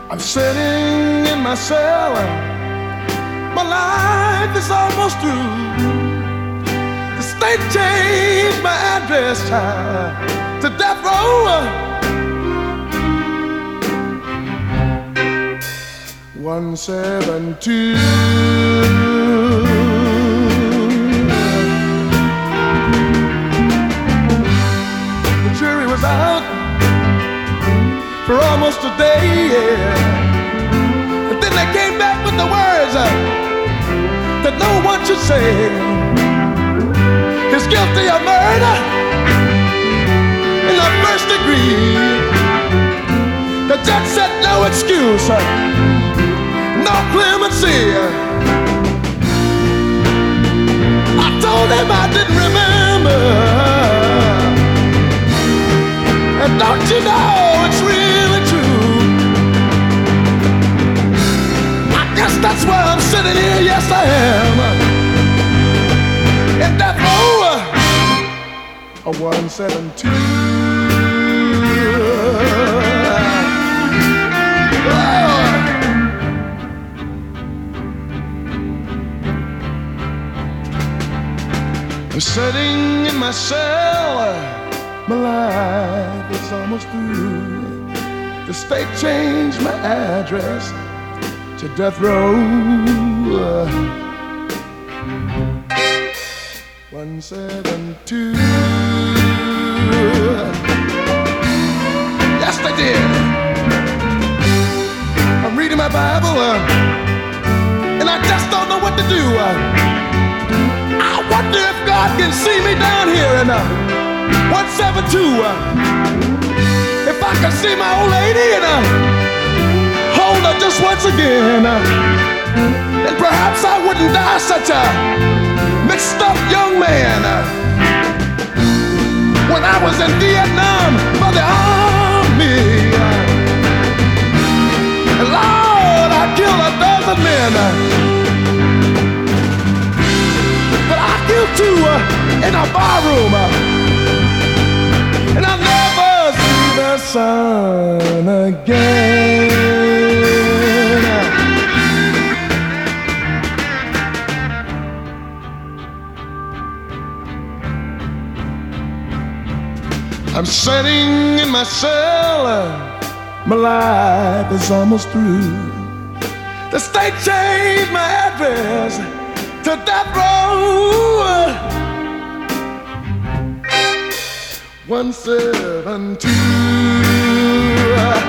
I'm sitting in my cell. My life is almost through. The state changed my address, child, to death row. 172. The jury was out for almost a day, yeah. And then they came back with the words that no one should say. He's guilty of murder in the first degree. The judge said no excuse, no clemency. I told him I didn't remember. And don't you know it's really true? I guess that's why I'm sitting here, yes I am. In that row, a 172. I'm sitting in my cell. My life is almost through. The state changed my address to death row. 172. Yes, they did. I'm reading my Bible, and I just don't know what to do. I wonder if God can see me down here in 172. If I could see my old lady and hold her just once again, and perhaps I wouldn't die such a mixed up young man. When I was in Vietnam for the army, and Lord, I killed a dozen men, but I killed two in a barroom. And I'll never see the sun again. I'm sitting in my cell. My life is almost through. The state changed my address to death row. 172.